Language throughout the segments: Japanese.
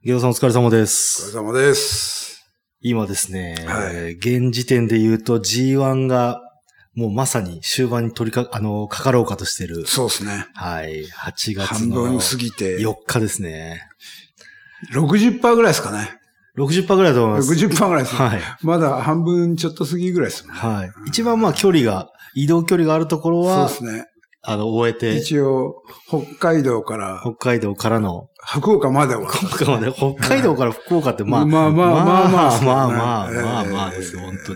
ゲドさんお疲れ様でお疲れす。 様です。 今ですね、 はい、 現時点で言うと G1 がもうまさに終盤にかかろうかとしてる。 そうですね。 はい。8月半の分過ぎて。 4日ですね。 60% ぐらいですかね。 60% ぐらいだと思います。 60% ぐらいです、ね。 はい。 まだ半分ちょっと過ぎぐらいですもんね。 はい。一番移動距離があるところは、 そうですね。 終えて。 一応、北海道からの。 福岡までは。 北海道から福岡ってまあまあですよ、本当に。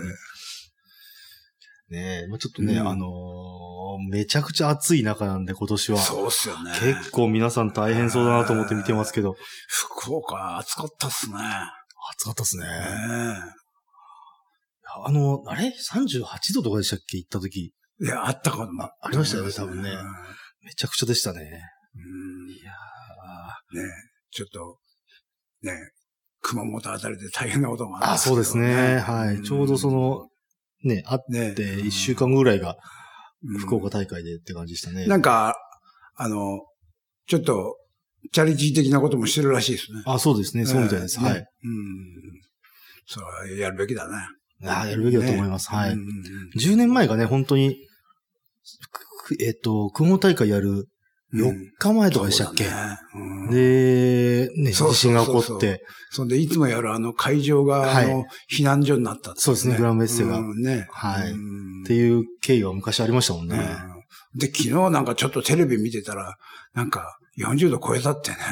ねえ、ちょっとね、めちゃくちゃ暑い中なんで今年は。 そうっすよね。 結構皆さん大変そうだなと思って見てますけど。 福岡暑かったっすね。 暑かったっすね。あれ ?38 度とかでしたっけ行った時。 いや、あったかも。 ありましたよね、多分ね。めちゃくちゃでしたね。 いやー。ねちょっと、ね熊本あたりで大変なことがあったんですけど、ね。 そうですね。はい。ちょうどあって1週間ぐらいが福岡大会でって感じでしたね。 なんか、ちょっと、チャリティー的なこともしてるらしいですね。 そうですね。そうみたいです。はい。 それはやるべきだね。 やるべきだと思います。はい。10年前がね、本当に、熊本大会やる4日前とかでしたっけ、で、ね、地震が起こって。 そんで、いつもやる会場が、避難所になったって、ね。 そうですね、グランメッセが。 ね。 はい。っていう経緯は昔ありましたもんね。 で、昨日なんかちょっとテレビ見てたら、なんか40度超えたってね。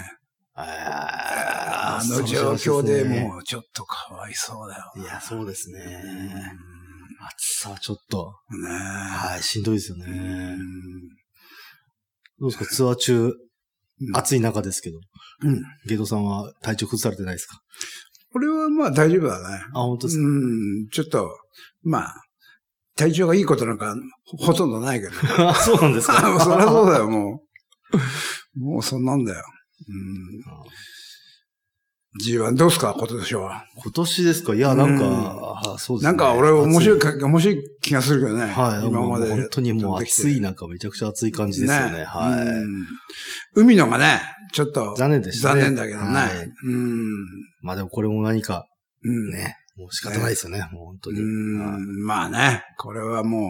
状況でもうちょっとかわいそうだよ。 いや、そうですね。暑さはちょっと。はい、しんどいですよね。どうですか、ツアー中、暑い中ですけど。ゲドさんは体調崩されてないですか？ 俺はまあ大丈夫だね。 本当ですか？ ちょっと、まあ、体調がいいことなんかほとんどないけど。 そうなんですか？ そりゃそうだよ、もう。もうそんなんだよ。G1 どうすか、今年は。 今年ですか？いや、なんか、そうですね。 なんか俺面白い気がするけどね。 はい。 今まで。 本当にもう暑い中、めちゃくちゃ暑い感じですよね。はい。 海のがね、ちょっと。 残念でしたね。 残念だけどね。 まあでもこれも何か、ね、もう仕方ないですよね、もう本当に。 まあね、これはも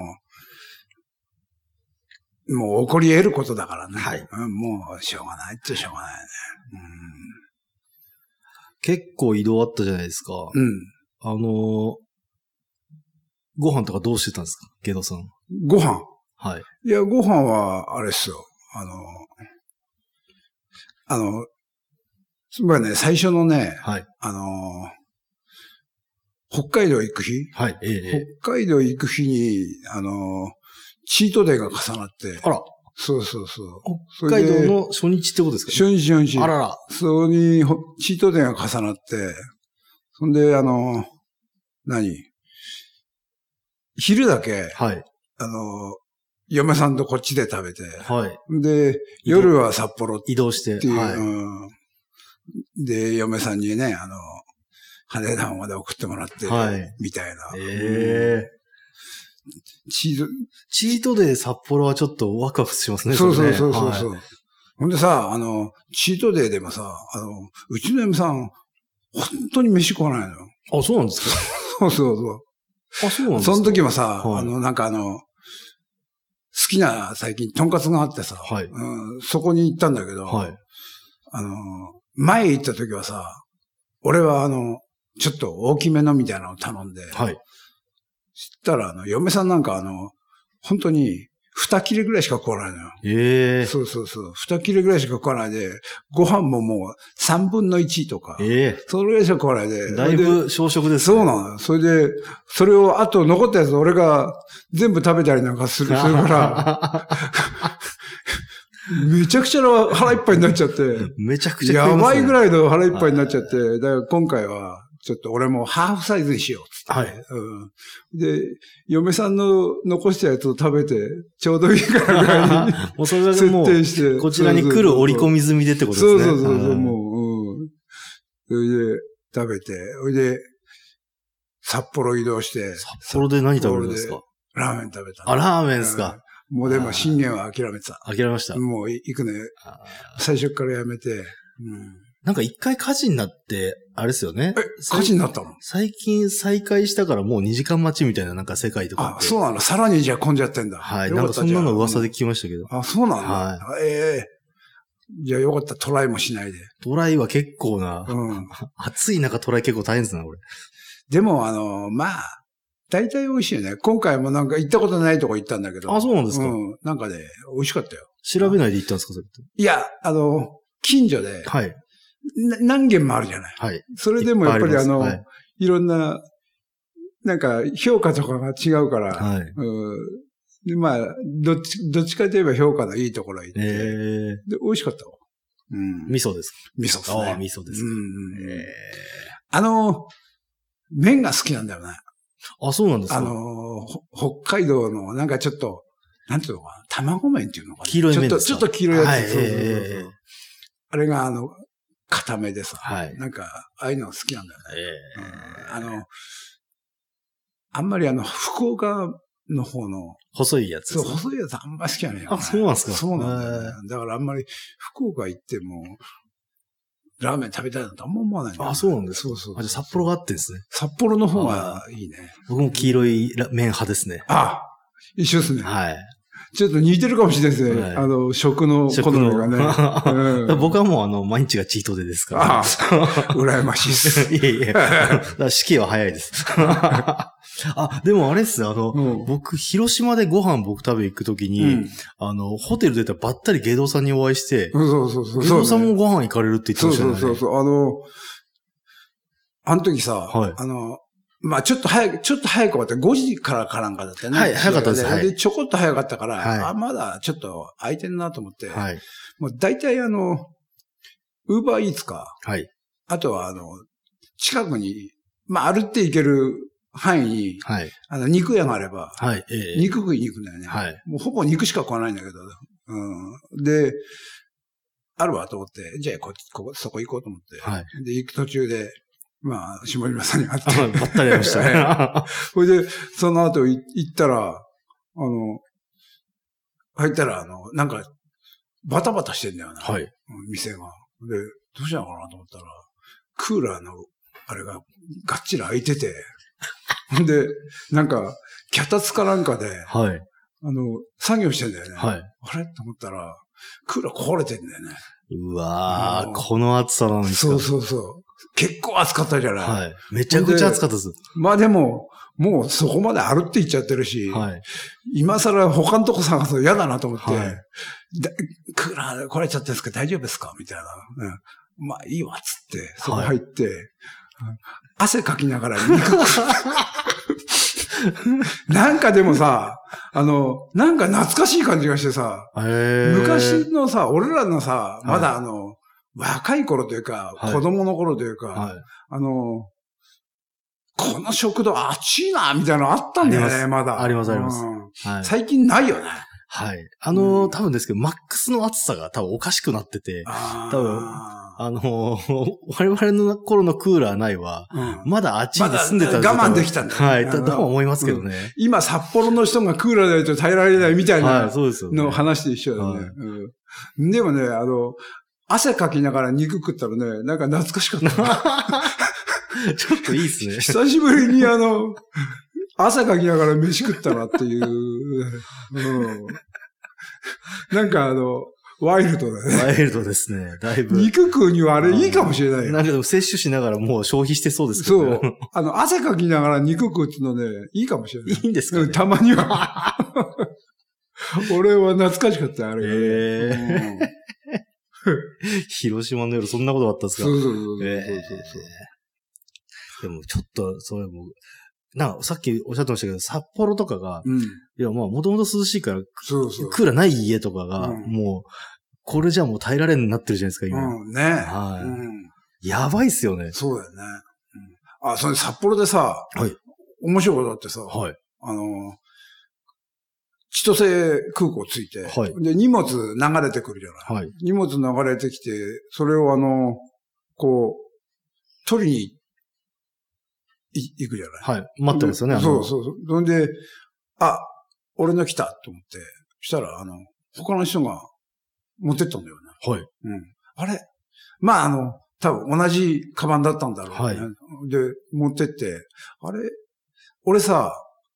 う起こり得ることだからね。 はい。 もうしょうがないってしょうがないね。 結構移動あったじゃないですか。ご飯とかどうしてたんですか、ゲドさん。 ご飯？ はい。 いや、ご飯は、あれっすよ。つまりね、最初のね、 はい。 北海道行く日？ はい。 北海道行く日に、チートデーが重なって。 あら。 そう。 北海道の初日ってことですか？ 初日。 あらら。 それに、チートデーが重なって、そんで、昼だけ、 はい。 嫁さんとこっちで食べて、 はい。 で、夜は札幌移動して、 はい。で、嫁さんにね、羽田まで送ってもらって、みたいな。 チートデー札幌はちょっとワクワクしますね。 そう。ほんでさ、チートデーでもさ、うちの嫁さん、本当に飯食わないのよ。 そうなんですか？ そう。 そうなんですか？ その時もさ、なんか好きな最近、とんかつがあってさ、そこに行ったんだけど、前行った時はさ、俺はちょっと大きめのみたいなのを頼んで、そしたら嫁さんなんか本当に2切れぐらいしか食わないのよ。そう。2切れぐらいしか食わないで、ご飯ももう3分の1とか。それぐらいしか食わないで。 だいぶ小食ですね。そうなの。それで、それをあと残ったやつ俺が全部食べたりなんかするから、めちゃくちゃ腹いっぱいになっちゃって。 めちゃくちゃやばいぐらいの腹いっぱいになっちゃって。だから今回は、ちょっと俺もハーフサイズにしようっつって。で、嫁さんの残したやつを食べて、ちょうどいいからぐらいにもうそれだけもう設定して。 こちらに来る織り込み済みでってことですね。 そう、もう、それで食べて、それで、札幌移動して。 札幌で何食べるんですか？ ラーメン食べた。 ラーメンですか？ もうでも信玄は諦めてた。 諦めました。 もう行くね。最初からやめて。 なんか一回火事になって、あれですよね。 火事になったの？ 最近再開したからもう2時間待ちみたいななんか世界とか。 あ、そうなの。さらにじゃあ混んじゃってんだ。 はい。なんかそんなの噂で聞きましたけど。 あ、そうなんだ。 はい。 じゃあよかった。トライもしないで。 トライは結構な。暑い中トライ結構大変ですね、これ。 でもまあ、大体美味しいよね。今回もなんか行ったことないとこ行ったんだけど。 あ、そうなんですか。 なんかね、美味しかったよ。 調べないで行ったんですか、それって。 いや、近所で。はい。何軒もあるじゃない。はい。それでもやっぱりいろんな、なんか評価とかが違うから。はい。でまあ、どっちかといえば評価のいいところへ行って。で、美味しかったわ。 味噌ですか？ 味噌ですね。 ああ、味噌ですか。麺が好きなんだよね。 あ、そうなんですか？ 北海道のなんかちょっと、なんていうのかな、卵麺っていうのかな。 黄色い麺ですか？ ちょっと黄色いやつ。そう。あれが固めでさ。はい。なんか、ああいうの好きなんだよね。あんまり福岡の方の。 細いやつですね。そう、細いやつあんまり好きじゃないよね。 あ、そうなんですか？ そうなんだよね。だからあんまり福岡行っても、ラーメン食べたいなんてあんま思わないんだよね。 あ、そうなんですか？ そう。 じゃあ札幌があってんですね。 札幌の方がいいね。 僕も黄色い麺派ですね。 あ、一緒ですね。 はい。 ちょっと似てるかもしれないですね。はい、食の好みがね。 僕はもう毎日がチートデーですから。 羨ましいです。 いえいえ。死刑は早いです。あ、でもあれっすね、僕、広島でご飯食べ行くときに、ホテル出たらばったり芸道さんにお会いして、 そう。 芸道さんもご飯行かれるって言ってましたね。 そう。あの時さ、はい、まあちょっと早く終わって、5時からなんかだったね。 はい、早かったです。 で、ちょこっと早かったから、まだちょっと空いてんなと思って、はい、もう大体ウーバーイーツか、はい、あとは近くに、まあ歩って行ける範囲に、はい、肉屋があれば、はい、肉食いに行くんだよね。はい、もうほぼ肉しか食わないんだけど、で、あるわと思って、じゃあそこ行こうと思って、はい、で、行く途中で、まあ、下島さんに会って。 ばったり会いましたね。 それで、その後行ったら、入ったら、なんか、バタバタしてんだよね。はい。店が。で、どうしたのかなと思ったら、クーラーの、あれが、がっちり開いてて、で、なんか、脚立かなんかで、はい。作業してんだよね。はい。あれと思ったら、クーラー壊れてんだよね。 うわー、この暑さなんですか？ そう。結構暑かったじゃない。 はい。めちゃくちゃ暑かったです。 まあでも、もうそこまで歩って行っちゃってるし、はい、今更他のとこ探すの嫌だなと思って、はい、クーラー壊れちゃってるんですか？大丈夫ですか？みたいな。まあいいわ、つって、そこ入って、はい、汗かきながら肉なんかでもさ、なんか懐かしい感じがしてさ、昔のさ、俺らのさ、まだ若い頃というか、はい、子供の頃というか、はい、この食堂暑いな、みたいなのあったんだよね、まだ。 あります。はい、 最近ないよね。 はい。多分ですけど、マックスの暑さが多分おかしくなってて、多分、我々の頃のクーラーないは、まだ暑いで住んでたんですよ。我慢できたんだよ、ね。 はい。と思いますけどね。 今、札幌の人がクーラーでないと耐えられないみたいなの話で一緒だよね。でもね、汗かきながら肉食ったらね、なんか懐かしかった。 ちょっといいっすね。 久しぶりに汗かきながら飯食ったなっていう。なんかワイルドだね。 ワイルドですね。だいぶ。 肉食うにはあれいいかもしれないよ。 なんかでも摂取しながらもう消費してそうですけどね。 そう。汗かきながら肉食うっていうのね、いいかもしれない。 いいんですかね？ たまには。俺は懐かしかった、あれ。 広島の夜そんなことあったんですか？ そう。 でもちょっと、それも、さっきおっしゃってましたけど、札幌とかが、いや、まあ、もともと涼しいから、クーラーない家とかが、もう、これじゃもう耐えられんになってるじゃないですか、今。 ね。 はい。やばいっすよね。 そうだよね。それ札幌でさ、はい。面白いことだってさ、はい。千歳空港着いて、はい。で、荷物流れてくるじゃない。はい。荷物流れてきて、それを取りに行くじゃない。 はい。待ってますよね。 そう。そんで、俺の来たと思って、したら、他の人が持ってったんだよね。はい。あれまあ、 多分同じカバンだったんだろうね。はい、で、持ってって、あれ俺さ、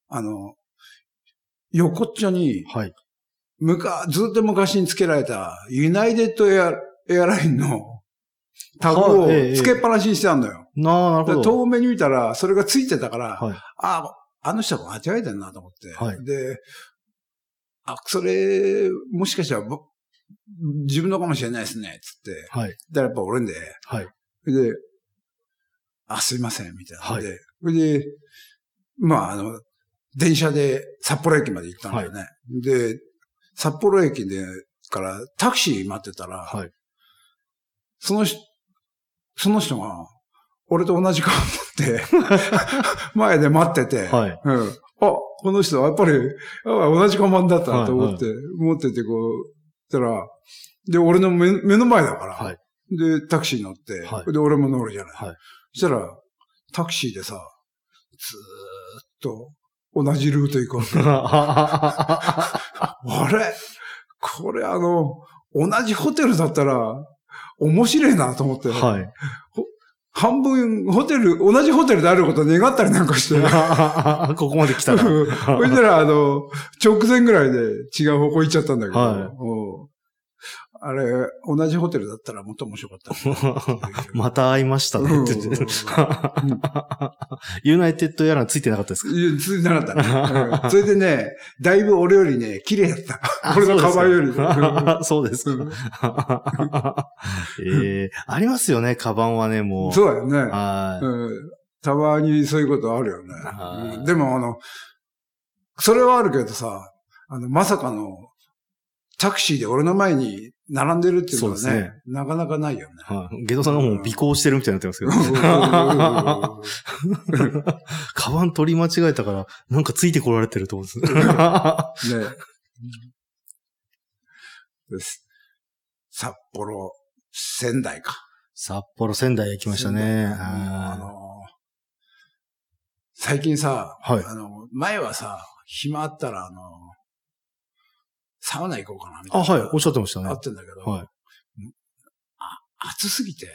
横っちょに、はい、ずっと昔につけられたユナイテッドエアラインのタグをつけっぱなしにしてあるのよ。 なるほど。 遠目に見たら、それがついてたから、はい、あの人は間違えてんなと思って。はい、で、それ、もしかしたら自分のかもしれないですね、つって。はい。だからやっぱ俺で、はい。で、すいません、みたいな。はい。で、まあ、電車で札幌駅まで行ったんだよね。はい、で、札幌駅でからタクシー待ってたら、はい。その人が、俺と同じ顔持って、前で待ってて、はい。うん。この人はやっぱり、同じ看板だったと思って、はいはい、持っててこう、たら、で、俺の目の前だから、はい。で、タクシー乗って、はい。で、俺も乗るじゃない。はい。そしたら、タクシーでさ、ずーっと同じルート行こうって。あれこれ同じホテルだったら、面白いなと思って。はい。半分、同じホテルであることを願ったりなんかして。 ここまで来たら。 そしたら、直前ぐらいで違う方向行っちゃったんだけど。はい。あれ、同じホテルだったらもっと面白かった。 また会いましたねって言って。ユナイテッドエアラインついてなかったですか？ ついてなかったね。それでね、だいぶ俺よりね、綺麗だった。俺のカバンより。 そうですか。ありますよね、カバンはね、もう。 そうだよね。たまにそういうことあるよね。でもそれはあるけどさ、まさかの、タクシーで俺の前に並んでるっていうのはね、なかなかないよね。 ゲドさんがもう尾行してるみたいになってますけど。カバン取り間違えたから、なんかついてこられてると思うんですね。 です。札幌、仙台か。 札幌、仙台行きましたね。 最近さ、はい、前はさ、暇あったらサウナ行こうかなみたいな。 はい、おっしゃってましたね。 あってんだけど。はい。暑すぎて。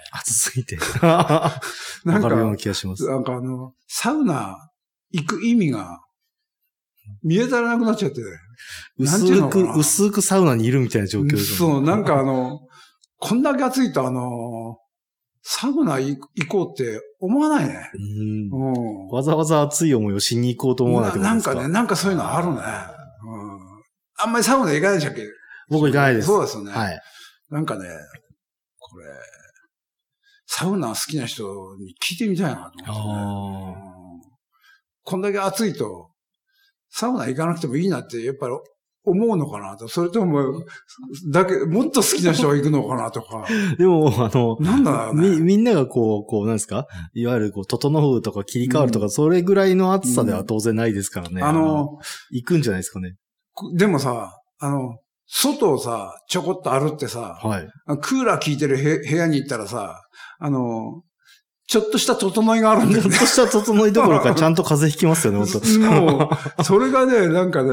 なんか、わかるような気がします。 なんかサウナ行く意味が見えたらなくなっちゃって。 薄くサウナにいるみたいな状況ですね。 そう、なんかこんだけ暑いとサウナ行こうって思わないね。 わざわざ暑い思いをしに行こうと思わないってことですか？ なんかそういうのあるね。あんまりサウナ行かないでしたっけ？ 僕行かないです。 そうですよね。はい。なんかね、これ、サウナ好きな人に聞いてみたいなと思ってね。こんだけ暑いと、サウナ行かなくてもいいなって、やっぱり思うのかなと。それとも、もっと好きな人が行くのかなとか。 でも、 なんだろうね。 みんながなんですか？いわゆる整うとか切り替わるとか、それぐらいの暑さでは当然ないですからね。行くんじゃないですかね。 でもさ、外をさ、ちょこっと歩ってさ、はい、クーラー効いてる部屋に行ったらさ、ちょっとした整いがあるんだよね。 ちょっとした整いどころかちゃんと風邪ひきますよね、本当もう、それがね、なんかね、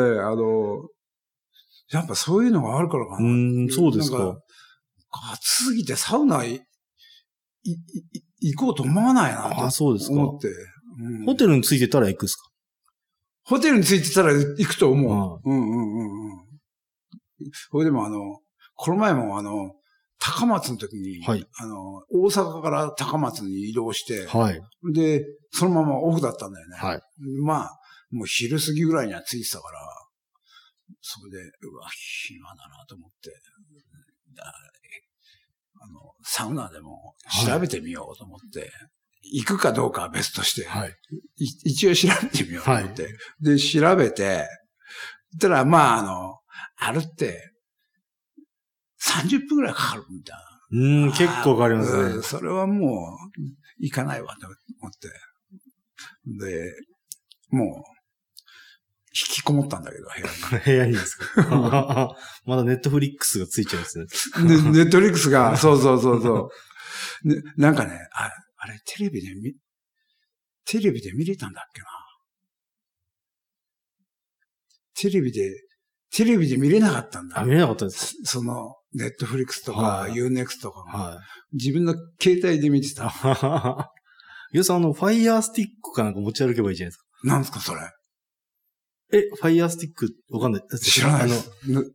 やっぱそういうのがあるからかな。 そうですか。 暑すぎてサウナ行こうと思わないなと思って。 そうですか。ホテルについてたら行くですか？ ホテルについてたら行くと思う。それでもこの前も高松の時に、はい、大阪から高松に移動して、はい、で、そのままオフだったんだよね。はい、まあ、もう昼過ぎぐらいには着いてたから、それで、暇だなと思って、サウナでも調べてみようと思って、行くかどうかは別として、はい、一応調べてみようと思って、はい、で、調べて、たら、まあ、歩って、30分くらいかかるみたいな。結構かかりますね。 それはもう、行かないわと思って。で、もう、引きこもったんだけど、部屋に。 部屋にですか？まだネットフリックスがついちゃうんですね。 ネットフリックスが、そう。ね、なんかね、あれ、テレビで見れたんだっけな。テレビでテレビで見れなかったんだ。 見れなかったです。 その、ネットフリックスとか、Unext とか、自分の携帯で見てた。 ゆうさん、ファイヤースティックかなんか持ち歩けばいいじゃないですか。 なんですか、それ。 ファイヤースティック、わかんない。 知らないです。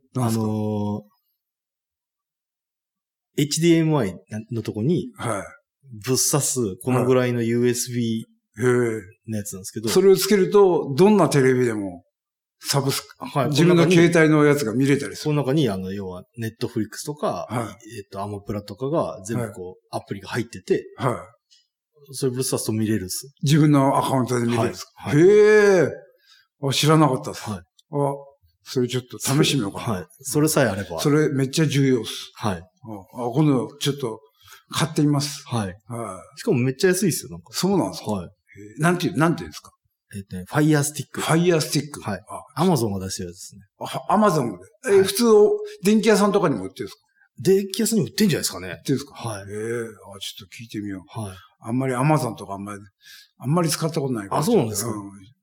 HDMI のとこに、ぶっ刺す、このぐらいの USB のやつなんですけど。 それをつけると、どんなテレビでも、自分の携帯のやつが見れたりする。 この中に、要は、ネットフリックスとか、アマプラとかが全部アプリが入ってて、それぶっ刺すと見れるっす。 自分のアカウントで見れるんですか。へえ。知らなかったっす。それちょっと試してみようかな。 それさえあれば。 それめっちゃ重要っす。今度ちょっと買ってみます。 しかもめっちゃ安いですよ、なんか。 そうなんですか。なんていうんですか。 ファイヤースティック。 ファイヤースティック。 アマゾンが出してるやつですね。 アマゾンで。普通、電気屋さんとかにも売ってるんですか？ 電気屋さんにも売ってんじゃないですかね。売ってるんですか？ちょっと聞いてみよう。あんまりアマゾンとかあんまり使ったことないから。 そうなんですか。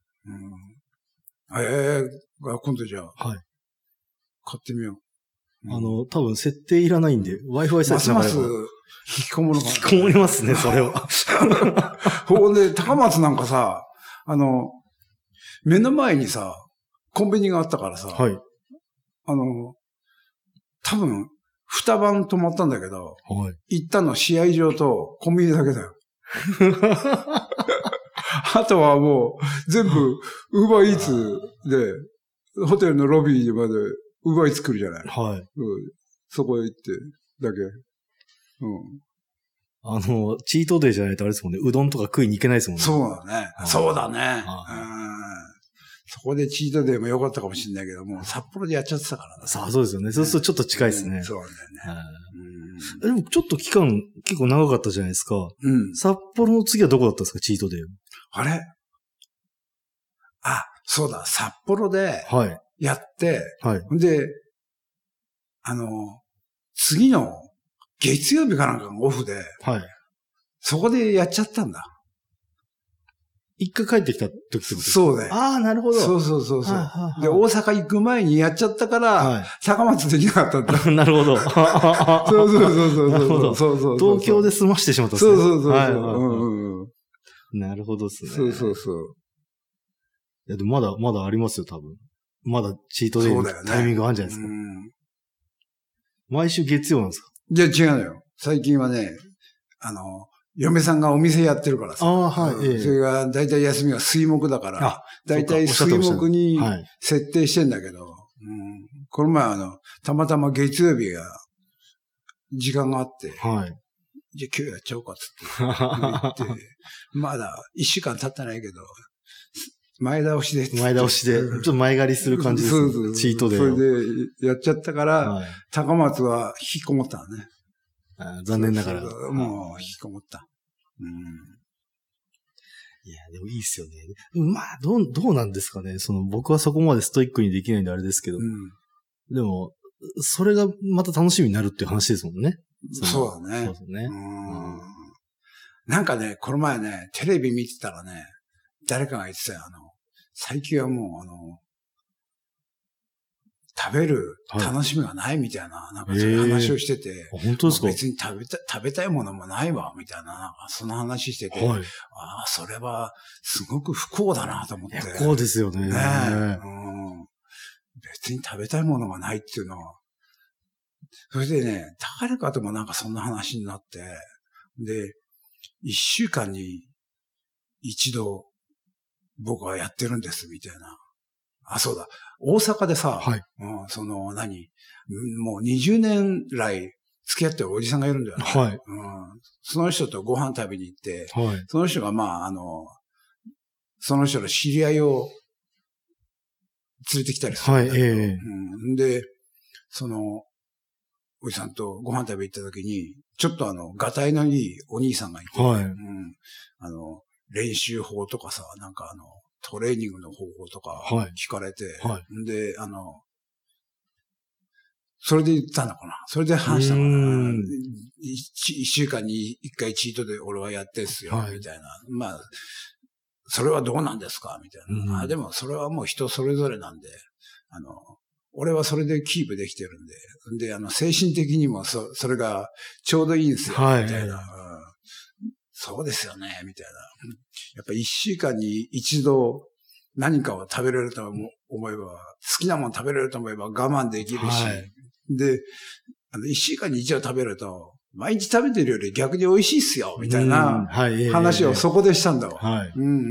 今度じゃあ。買ってみよう。多分設定いらないんで、Wi-Fi さえ繋がれば。 ます引きこもるかな。 引きこもりますね、それは。 ほんで、高松なんかさ、目の前にさ、コンビニがあったからさ、多分、二晩泊まったんだけど、行ったの試合場とコンビニだけだよ。あとはもう、全部、ウーバーイーツで、ホテルのロビーまで、ウーバーイーツ来るじゃない。そこへ行って、だけ。 チートデーじゃないとあれですもんね。うどんとか食いに行けないですもんね。 そうだね。そうだね。そこでチートデーも良かったかもしれないけど、もう札幌でやっちゃってたからね。 そうですよね。そうするとちょっと近いですね。 そうなんだよね。 でもちょっと期間結構長かったじゃないですか。札幌の次はどこだったんですか、チートデー。 あれ？そうだ、札幌でやって、で、次の月曜日かなんかがオフで、そこでやっちゃったんだ。 一回帰ってきた時ってことですか？ そうね。 なるほど。 そう。で、大阪行く前にやっちゃったから、高松できなかったんだ。 なるほど。 そう。 東京で済ましてしまったんですね。 そう。 なるほどですね。 そう。 いや、でもまだありますよ、多分。まだチートデイのタイミングあるんじゃないですか。毎週月曜なんですか？ いや、違うのよ。最近はね、嫁さんがお店やってるからさ。それが、だいたい休みは水木だから、だいたい水木に設定してんだけど、この前たまたま月曜日が、時間があって、じゃあ今日やっちゃおうかっつって言って、まだ1週間経ってないけど、前倒しで。 ちょっと前借りする感じですね。そうチートで。 それでやっちゃったから、高松は引きこもったのね。 残念ながら。 もう引きこもった。 いや、でもいいっすよね。まあ、どうなんですかね。僕はそこまでストイックにできないんであれですけど。でも、それがまた楽しみになるっていう話ですもんね。 そうだね。 そうですね。 なんかね、この前ね、テレビ見てたらね、誰かが言ってたよ。最近はもう、食べる楽しみがないみたいな、なんかそういう話をしてて。 本当ですか？ 別に食べたいものもないわ、みたいな、なんかその話してて。それは、すごく不幸だなと思って。 不幸ですよね。 別に食べたいものがないっていうのは。それでね、誰かともなんかそんな話になって、で、1週間に一度、僕はやってるんです、みたいな。そうだ。大阪でさ、もう20年来付き合ってるおじさんがいるんだよね。その人とご飯食べに行って、その人がその人の知り合いを連れてきたりするんだけど、で、その、おじさんとご飯食べ行った時に、ちょっとがたいのいいお兄さんがいて、練習法とかさ、なんかトレーニングの方法とか聞かれて、で、それで言ったのかな。それで話したのかな。一週間に一回チートで俺はやってんすよ、みたいな。まあ、それはどうなんですかみたいな。でもそれはもう人それぞれなんで、 俺はそれでキープできてるんで。で、精神的にもそれがちょうどいいんですよ。みたいな。そうですよね、みたいな。やっぱ一週間に一度何かを食べれると思えば、好きなもの食べれると思えば我慢できるし。で、一週間に一度食べると、毎日食べてるより逆に美味しいっすよ、みたいな話をそこでしたんだわ。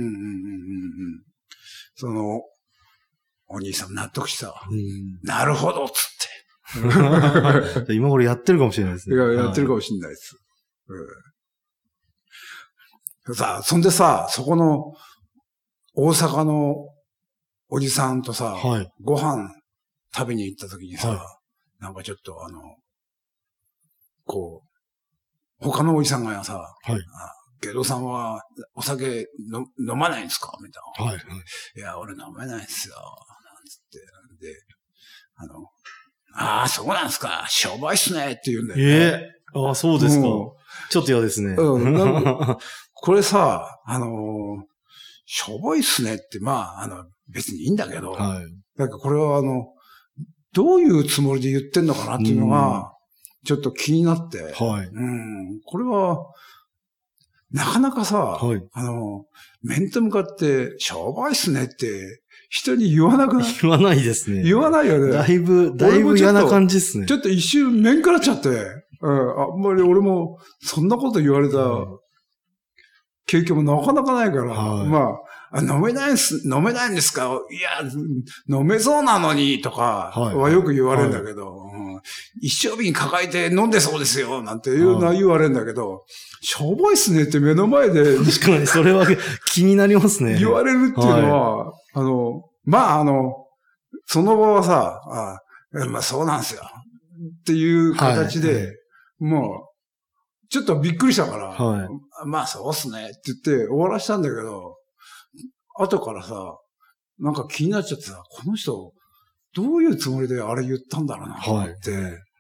その、お兄さん納得した。なるほど、つって。今頃やってるかもしれないですね。 やってるかもしれないです。さあ、そんでさ、そこの、大阪のおじさんとさ、ご飯食べに行った時にさ、なんかちょっとこう、他のおじさんがさ、ゲドさんはお酒飲まないんですかみたいな。いや、俺飲めないんですよ。なんつって。で、そうなんですか。しょぼいっすね。って言うんだよね。 そうですか。ちょっと嫌ですね。 これさ、しょぼいっすねって、別にいいんだけど、なんかこれはどういうつもりで言ってんのかなっていうのが、ちょっと気になって、これは、なかなかさ、面と向かって、しょぼいっすねって、人に言わなくない？ 言わないですね。 言わないよね。 だいぶ嫌な感じですね。 ちょっと一瞬面からっちゃって、あんまり俺も、そんなこと言われた経験もなかなかないから、飲めないんですか？いや、飲めそうなのに、とかはよく言われるんだけど、一升瓶抱えて飲んでそうですよ、なんていうのは言われるんだけど、しょぼいっすねって目の前で。 確かに、それは気になりますね。 言われるっていうのは、その場はさ、そうなんですよ。っていう形で、もう、ちょっとびっくりしたから、そうっすねって言って終わらしたんだけど、後からさ、なんか気になっちゃってさ、この人、どういうつもりであれ言ったんだろうな、と思って、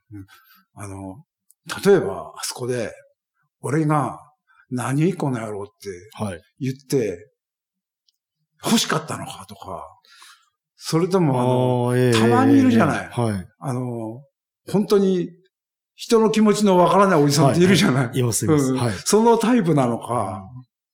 例えば、あそこで、俺が、何この野郎って言って、欲しかったのかとか、それともたまにいるじゃない。本当に、人の気持ちのわからないおじさんっているじゃない。 います、います。 そのタイプなのか、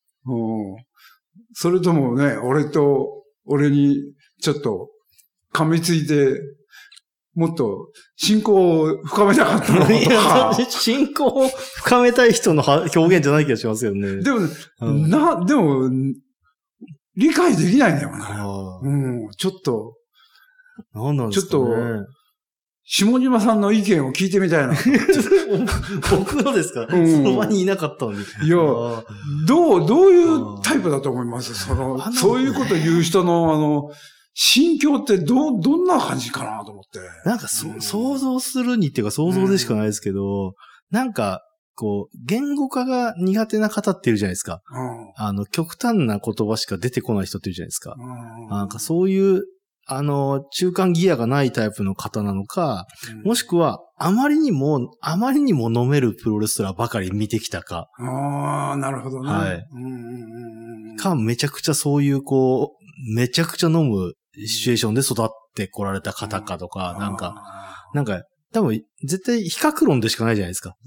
それともね、俺にちょっと噛みついて、もっと信仰を深めたかったのかとか。 信仰を深めたい人の表現じゃない気がしますよね。 でも、理解できないんだよな。ちょっと、 何なんですかね。 ちょっと、下島さんの意見を聞いてみたいな。 僕のですか、その場にいなかったのに。 いや、どういうタイプだと思いますそういうこと言う人の、心境ってどんな感じかなと思って。 なんか想像するにっていうか想像でしかないですけど、なんか、言語化が苦手な方っているじゃないですか。極端な言葉しか出てこない人っているじゃないですか。なんかそういう、中間ギアがないタイプの方なのか、もしくは、あまりにも飲めるプロレスラーばかり見てきたか。 なるほどね。 めちゃくちゃそういうめちゃくちゃ飲むシチュエーションで育ってこられた方かとか、なんか、多分、絶対比較論でしかないじゃないですか。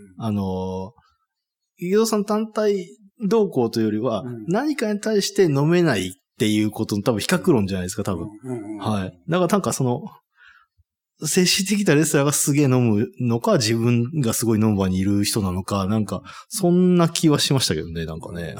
池田さん単体動向というよりは、何かに対して飲めないっていうことの多分比較論じゃないですか、多分。だからなんか精神的なレスラーがすげえ飲むのか、自分がすごい飲む場にいる人なのか、なんか、そんな気はしましたけどね、なんかね。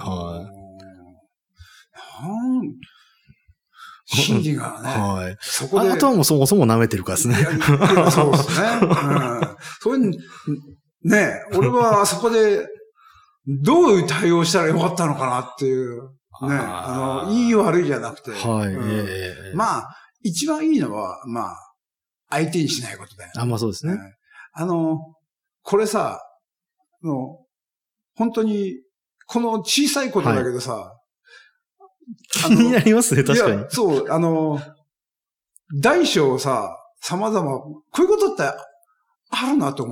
心理がね。そこで。 あとはもうそもそも舐めてるからですね。 そうですね。そういう、ね、俺はあそこで、どういう対応したらよかったのかなっていう、ね、いい悪いじゃなくて。一番いいのは、相手にしないことだよね。 そうですね。 これさ、本当に、この小さいことだけどさ、 気になりますね、確かに。 そう、大小さ、様々、こういうことってあるなと思って。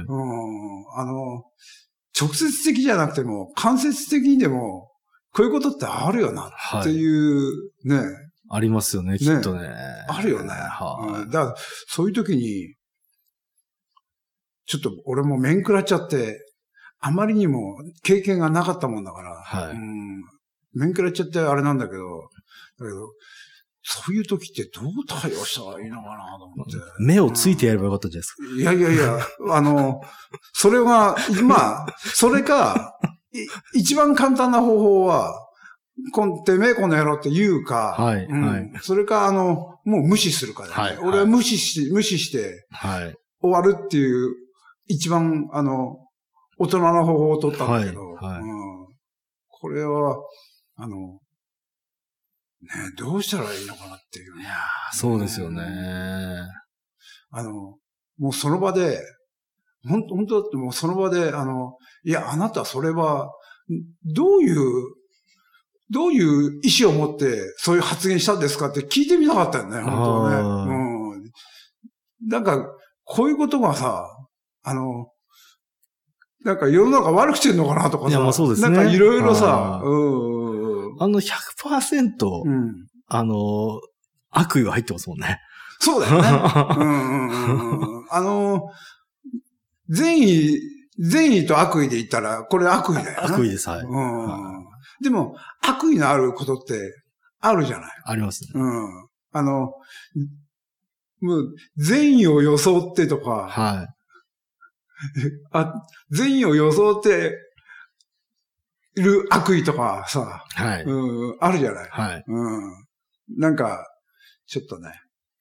直接的じゃなくても、間接的にでも、こういうことってあるよなっていう、ね。 ありますよね、きっとね。 あるよね。だから、そういう時に、ちょっと俺も面食らっちゃって、あまりにも経験がなかったもんだから、面食らっちゃってあれなんだけど、そういう時ってどう対応したらいいのかなと思って。 目をついてやればよかったんじゃないですか。 いや、それが、それか、一番簡単な方法は、てめえこの野郎って言うか、それか、もう無視するかだね。俺は無視して、終わるっていう、一番、大人の方法を取ったんだけど、これは、どうしたらいいのかなっていう。 いやそうですよね。 もうその場で、本当だってもうその場で、いや、あなたそれは、どういう意思を持ってそういう発言したんですかって聞いてみなかったよね、本当はね。なんか、こういうことがさ、なんか世の中悪くしてんのかなとかさ。 いや、まあそうですね。 なんかいろいろさ、 100%、悪意は入ってますもんね。 そうだよね。善意と悪意で言ったら、これ悪意だよね。 悪意です、はい。 でも、悪意のあることってあるじゃない。 ありますね。 もう、善意を装ってとか、善意を装っている悪意とかさ、あるじゃない。なんか、ちょっとね。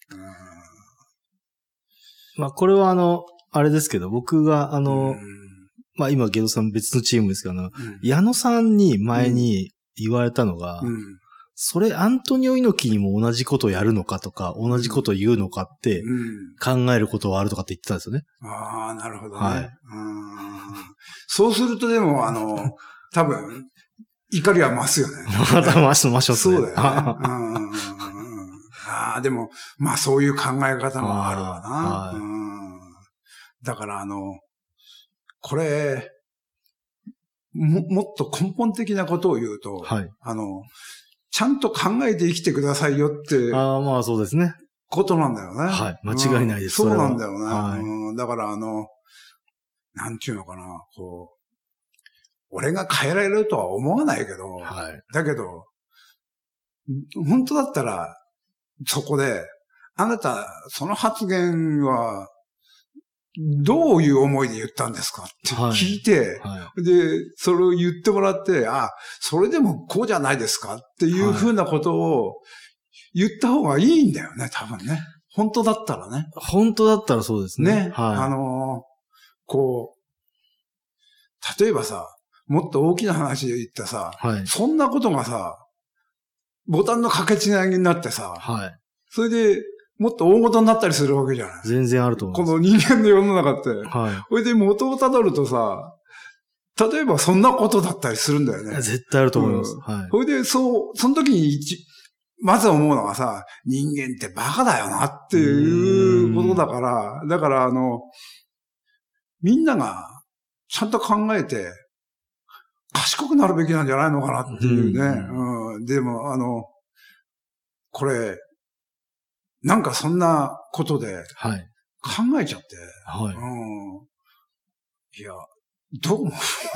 まあ、これはあれですけど、僕がまあ今、ゲドさん別のチームですけど、矢野さんに前に言われたのが、それアントニオ猪木にも同じことをやるのかとか、同じことを言うのかって考えることはあるとかって言ってたんですよね。 ああ、なるほどね。そうするとでも、多分、怒りは増すよね。 また増しますね。 そうだよね。ああ、でも、まあそういう考え方もあるわな。だからこれ、もっと根本的なことを言うと、ちゃんと考えて生きてくださいよって。 まあそうですね。 ことなんだよね。 間違いないです。 そうなんだよね。だからなんちゅうのかな、俺が変えられるとは思わないけど、だけど、本当だったら、そこで、あなた、その発言は、どういう思いで言ったんですかって聞いて、で、それを言ってもらって、それでもこうじゃないですかっていうふうなことを言った方がいいんだよね、多分ね。本当だったらね。 本当だったらそうですね。 ね。例えばさ、もっと大きな話で言ったさ、そんなことがさ、ボタンの掛け違いになってさ、それで、もっと大事になったりするわけじゃない。 全然あると思います。 この人間の世の中って。それで元をたどるとさ、例えばそんなことだったりするんだよね。 絶対あると思います。 それで、その時にまず思うのがさ、人間ってバカだよなっていうことだから、みんながちゃんと考えて、賢くなるべきなんじゃないのかなっていうね。でも、これ、なんかそんなことで、考えちゃって、いや、どうも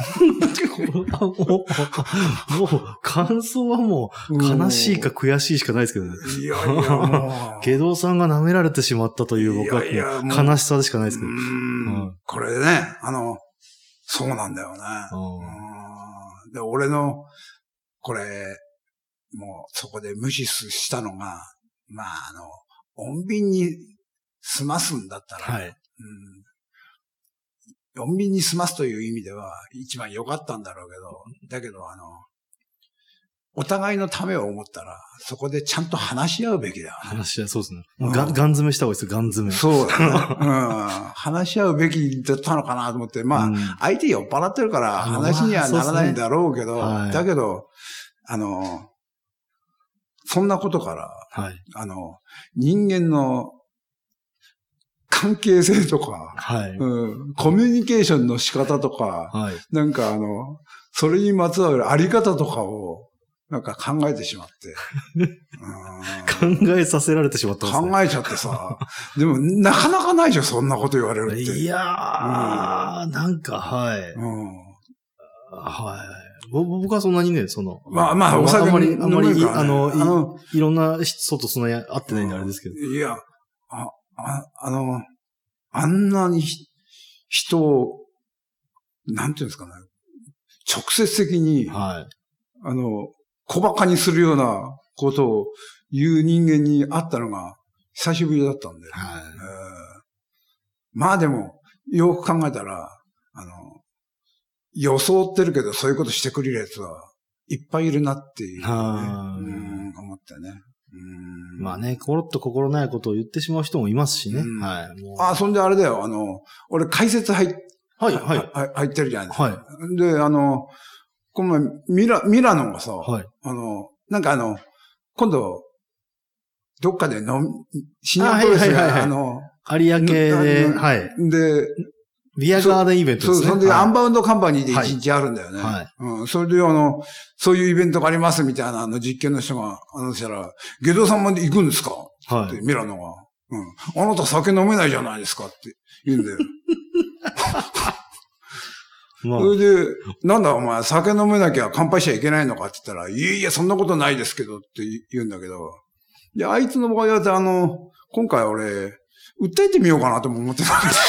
う、感想はもう、悲しいか悔しいしかないですけどね。 いやいや、もう。 下道さんが舐められてしまったという僕は悲しさでしかないですけど。 これね、そうなんだよね。で、俺の、これ、もうそこで無視したのが、まあ穏便に済ますんだったら、穏便に済ますという意味では一番良かったんだろうけど、だけどお互いのためを思ったら、そこでちゃんと話し合うべきだよね。 話し合う、そうですね。ガン詰めした方がいいですよ、ガン詰め。 そうだね。話し合うべきだったのかなと思って、まあ、相手酔っ払ってるから話にはならないんだろうけど、だけど、そんなことから、人間の関係性とか、コミュニケーションの仕方とか、なんかそれにまつわるあり方とかをなんか考えてしまって。 考えさせられてしまったんですね。 考えちゃってさ。でも、なかなかないじゃん、そんなこと言われるって。 いやー、なんか、はい。はい。僕はそんなにね、 まあ、お酒あんまり、いろんな人とそんなに会ってないんであれですけど。 いや、あんなに人を、なんていうんですかね、直接的に、はい。小馬鹿にするようなことを言う人間に会ったのが久しぶりだったんで。はい。まあでも、よく考えたら、装ってるけどそういうことしてくれるやつはいっぱいいるなっていう、ね、思ってね。 まあね、コロッと心ないことを言ってしまう人もいますしね。はい。 そんであれだよ、俺解説入ってるじゃないですか。はい。で、この前、ミラノがさ、はい。なんか今度、どっかでシニアプロレスが、 有明で、はい。 で、 ビアガーデンイベントですね。 そう、それでアンバウンドカンパニーで1日あるんだよね。はい。それでそういうイベントがありますみたいな実験の人がしたら、ゲドさんまで行くんですかはい。ミラノが。あなた酒飲めないじゃないですかって言うんだよ。まあ、それで、なんだお前酒飲めなきゃ乾杯しちゃいけないのかって言ったら、いや、そんなことないですけどって言うんだけど。で、あいつの場合は今回俺、訴えてみようかなとも思って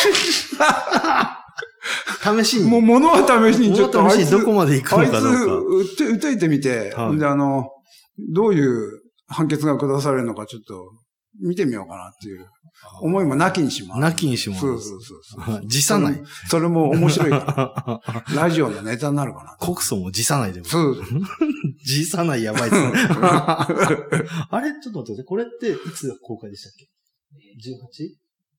た。 試しに。 もう物は試しにちょっと試しにどこまで行くのかどうか。 訴えてみて、はい、でどういう判決が下されるのかちょっと見てみようかなっていう思いもなきにします。 なきにします。 そう。 辞さない。 それも面白いから。ラジオのネタになるかな。 告訴も辞さないでも。 そう。 辞さないやばいですね。あれちょっと待って、これっていつ公開でしたっけ？ 18？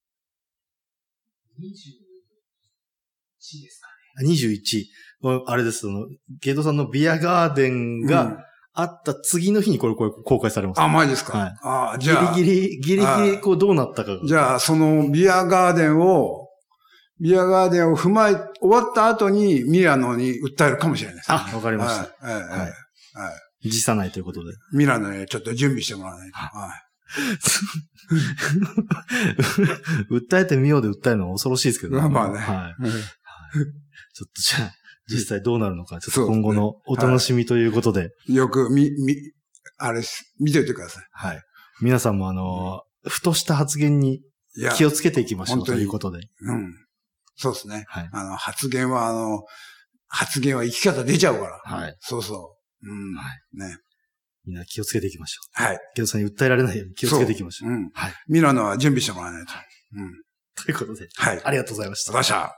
21ですかね。21。あれです、ゲドさんのビアガーデンがあった次の日にこれ公開されます。 マジですか。 はい。じゃあ。ギリギリどうなったか。 じゃあ、そのビアガーデンを踏まえ、終わった後にミラノに訴えるかもしれないですね。 わかりました。はい。辞さないということで。 ミラノにちょっと準備してもらわないと。はい。 訴えてみようで訴えるのは恐ろしいですけどね。まあね。 はい。ちょっとじゃあ、実際どうなるのか、ちょっと今後のお楽しみということで。 よく見ておいてください。 はい。皆さんもふとした発言に気をつけていきましょうということで。 そうですね。はい。発言は生き方出ちゃうから。 はい。 そうそう。はい。ね。 みんな気をつけていきましょう。はい。 ゲドさんに訴えられないように気をつけていきましょう。 はい。ミラノは準備してもらわないと。 ということで。 はい。 ありがとうございました。 ありがとうございました。